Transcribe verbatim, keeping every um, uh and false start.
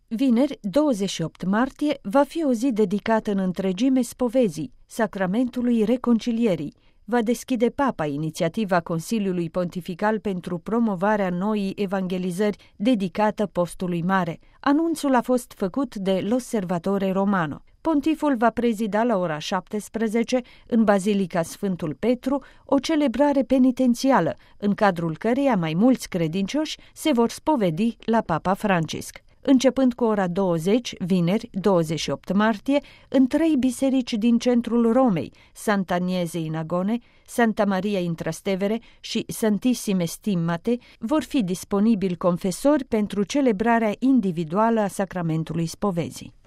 Vineri, douăzeci și opt martie, va fi o zi dedicată în întregime spovezii, sacramentului reconcilierii. Va deschide Papa inițiativa Consiliului Pontifical pentru promovarea noii evangelizări dedicată postului mare. Anunțul a fost făcut de L'Osservatore Romano. Pontiful va prezida la ora șaptesprezece, în Bazilica Sfântul Petru, o celebrare penitențială, în cadrul căreia mai mulți credincioși se vor spovedi la Papa Francisc. Începând cu ora douăzeci, vineri, douăzeci și opt martie, în trei biserici din centrul Romei, Sant'Agnese in Agone, Santa Maria in Trastevere și Santissime Stimmate, vor fi disponibili confesori pentru celebrarea individuală a sacramentului spovezii.